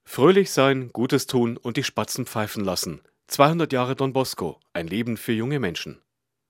Fröhlich sein, Gutes tun und die Spatzen pfeifen lassen. 200 Jahre Don Bosco, ein Leben für junge Menschen.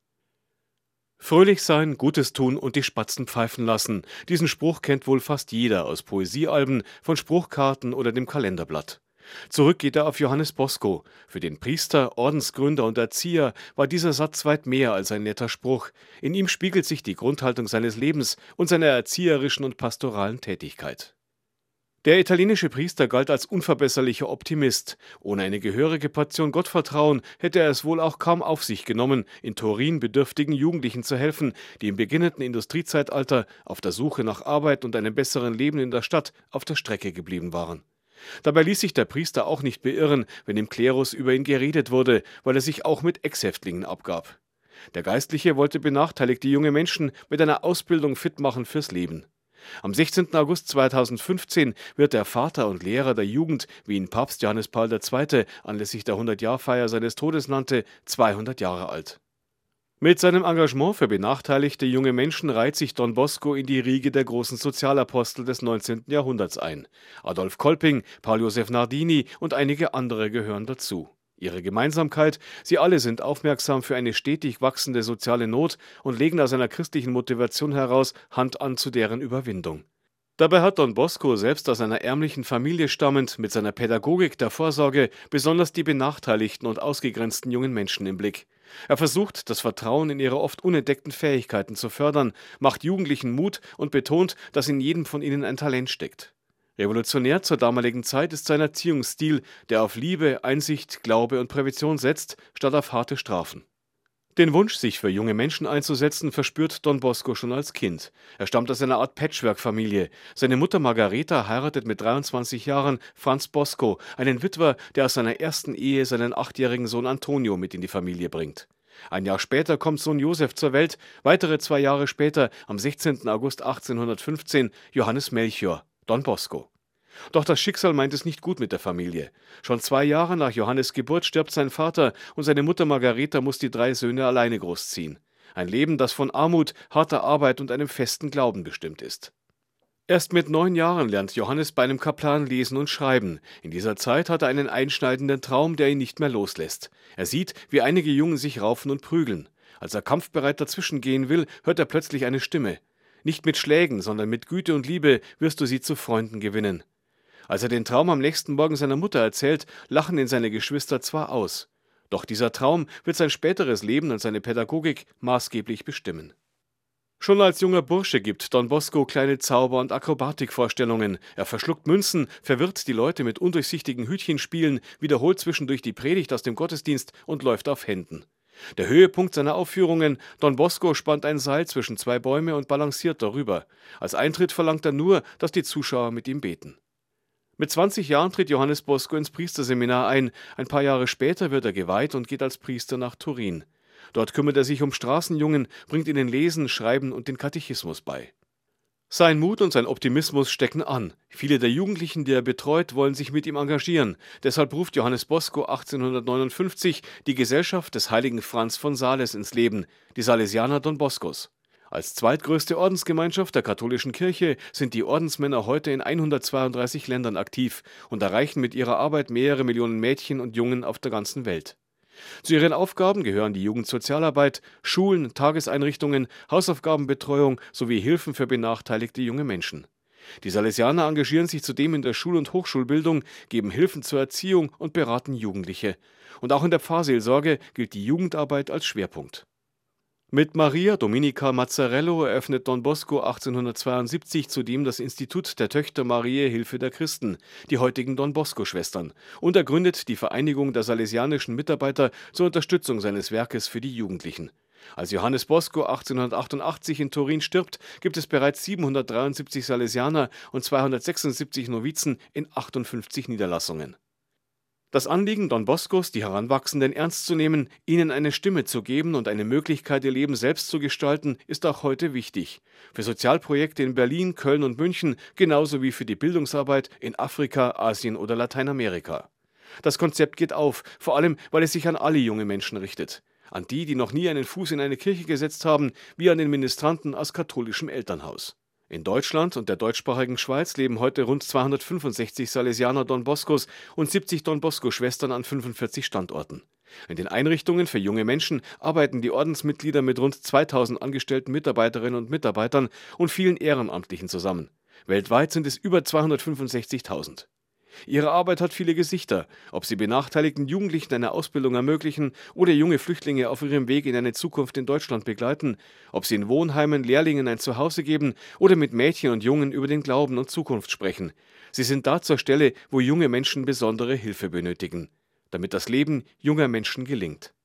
Fröhlich sein, Gutes tun und die Spatzen pfeifen lassen. Diesen Spruch kennt wohl fast jeder aus Poesiealben, von Spruchkarten oder dem Kalenderblatt. Zurück geht er auf Johannes Bosco. Für den Priester, Ordensgründer und Erzieher war dieser Satz weit mehr als ein netter Spruch. In ihm spiegelt sich die Grundhaltung seines Lebens und seiner erzieherischen und pastoralen Tätigkeit. Der italienische Priester galt als unverbesserlicher Optimist. Ohne eine gehörige Portion Gottvertrauen hätte er es wohl auch kaum auf sich genommen, in Turin bedürftigen Jugendlichen zu helfen, die im beginnenden Industriezeitalter auf der Suche nach Arbeit und einem besseren Leben in der Stadt auf der Strecke geblieben waren. Dabei ließ sich der Priester auch nicht beirren, wenn im Klerus über ihn geredet wurde, weil er sich auch mit Ex-Häftlingen abgab. Der Geistliche wollte benachteiligte junge Menschen mit einer Ausbildung fit machen fürs Leben. Am 16. August 2015 wird der Vater und Lehrer der Jugend, wie ihn Papst Johannes Paul II. Anlässlich der 100-Jahr-Feier seines Todes nannte, 200 Jahre alt. Mit seinem Engagement für benachteiligte junge Menschen reiht sich Don Bosco in die Riege der großen Sozialapostel des 19. Jahrhunderts ein. Adolf Kolping, Paul Joseph Nardini und einige andere gehören dazu. Ihre Gemeinsamkeit: Sie alle sind aufmerksam für eine stetig wachsende soziale Not und legen aus einer christlichen Motivation heraus Hand an zu deren Überwindung. Dabei hat Don Bosco, selbst aus einer ärmlichen Familie stammend, mit seiner Pädagogik der Vorsorge besonders die benachteiligten und ausgegrenzten jungen Menschen im Blick. Er versucht, das Vertrauen in ihre oft unentdeckten Fähigkeiten zu fördern, macht Jugendlichen Mut und betont, dass in jedem von ihnen ein Talent steckt. Revolutionär zur damaligen Zeit ist sein Erziehungsstil, der auf Liebe, Einsicht, Glaube und Prävention setzt, statt auf harte Strafen. Den Wunsch, sich für junge Menschen einzusetzen, verspürt Don Bosco schon als Kind. Er stammt aus einer Art Patchwork-Familie. Seine Mutter Margareta heiratet mit 23 Jahren Franz Bosco, einen Witwer, der aus seiner ersten Ehe seinen 8-jährigen Sohn Antonio mit in die Familie bringt. Ein Jahr später kommt Sohn Josef zur Welt, weitere 2 Jahre später, am 16. August 1815, Johannes Melchior, Don Bosco. Doch das Schicksal meint es nicht gut mit der Familie. Schon 2 Jahre nach Johannes Geburt stirbt sein Vater und seine Mutter Margareta muss die 3 Söhne alleine großziehen. Ein Leben, das von Armut, harter Arbeit und einem festen Glauben bestimmt ist. Erst mit 9 Jahren lernt Johannes bei einem Kaplan lesen und schreiben. In dieser Zeit hat er einen einschneidenden Traum, der ihn nicht mehr loslässt. Er sieht, wie einige Jungen sich raufen und prügeln. Als er kampfbereit dazwischen gehen will, hört er plötzlich eine Stimme. Nicht mit Schlägen, sondern mit Güte und Liebe wirst du sie zu Freunden gewinnen. Als er den Traum am nächsten Morgen seiner Mutter erzählt, lachen ihn seine Geschwister zwar aus. Doch dieser Traum wird sein späteres Leben und seine Pädagogik maßgeblich bestimmen. Schon als junger Bursche gibt Don Bosco kleine Zauber- und Akrobatikvorstellungen. Er verschluckt Münzen, verwirrt die Leute mit undurchsichtigen Hütchenspielen, wiederholt zwischendurch die Predigt aus dem Gottesdienst und läuft auf Händen. Der Höhepunkt seiner Aufführungen: Don Bosco spannt ein Seil zwischen 2 Bäume und balanciert darüber. Als Eintritt verlangt er nur, dass die Zuschauer mit ihm beten. Mit 20 Jahren tritt Johannes Bosco ins Priesterseminar ein. Ein paar Jahre später wird er geweiht und geht als Priester nach Turin. Dort kümmert er sich um Straßenjungen, bringt ihnen Lesen, Schreiben und den Katechismus bei. Sein Mut und sein Optimismus stecken an. Viele der Jugendlichen, die er betreut, wollen sich mit ihm engagieren. Deshalb ruft Johannes Bosco 1859 die Gesellschaft des heiligen Franz von Sales ins Leben, die Salesianer Don Boscos. Als zweitgrößte Ordensgemeinschaft der katholischen Kirche sind die Ordensmänner heute in 132 Ländern aktiv und erreichen mit ihrer Arbeit mehrere Millionen Mädchen und Jungen auf der ganzen Welt. Zu ihren Aufgaben gehören die Jugendsozialarbeit, Schulen, Tageseinrichtungen, Hausaufgabenbetreuung sowie Hilfen für benachteiligte junge Menschen. Die Salesianer engagieren sich zudem in der Schul- und Hochschulbildung, geben Hilfen zur Erziehung und beraten Jugendliche. Und auch in der Pfarrseelsorge gilt die Jugendarbeit als Schwerpunkt. Mit Maria Dominica Mazzarello eröffnet Don Bosco 1872 zudem das Institut der Töchter Mariä Hilfe der Christen, die heutigen Don-Bosco-Schwestern, und er gründet die Vereinigung der salesianischen Mitarbeiter zur Unterstützung seines Werkes für die Jugendlichen. Als Johannes Bosco 1888 in Turin stirbt, gibt es bereits 773 Salesianer und 276 Novizen in 58 Niederlassungen. Das Anliegen Don Boscos, die Heranwachsenden ernst zu nehmen, ihnen eine Stimme zu geben und eine Möglichkeit, ihr Leben selbst zu gestalten, ist auch heute wichtig. Für Sozialprojekte in Berlin, Köln und München, genauso wie für die Bildungsarbeit in Afrika, Asien oder Lateinamerika. Das Konzept geht auf, vor allem, weil es sich an alle junge Menschen richtet. An die, die noch nie einen Fuß in eine Kirche gesetzt haben, wie an den Ministranten aus katholischem Elternhaus. In Deutschland und der deutschsprachigen Schweiz leben heute rund 265 Salesianer Don Boscos und 70 Don Bosco-Schwestern an 45 Standorten. In den Einrichtungen für junge Menschen arbeiten die Ordensmitglieder mit rund 2000 angestellten Mitarbeiterinnen und Mitarbeitern und vielen Ehrenamtlichen zusammen. Weltweit sind es über 265.000. Ihre Arbeit hat viele Gesichter, ob sie benachteiligten Jugendlichen eine Ausbildung ermöglichen oder junge Flüchtlinge auf ihrem Weg in eine Zukunft in Deutschland begleiten, ob sie in Wohnheimen Lehrlingen ein Zuhause geben oder mit Mädchen und Jungen über den Glauben und Zukunft sprechen. Sie sind da zur Stelle, wo junge Menschen besondere Hilfe benötigen, damit das Leben junger Menschen gelingt.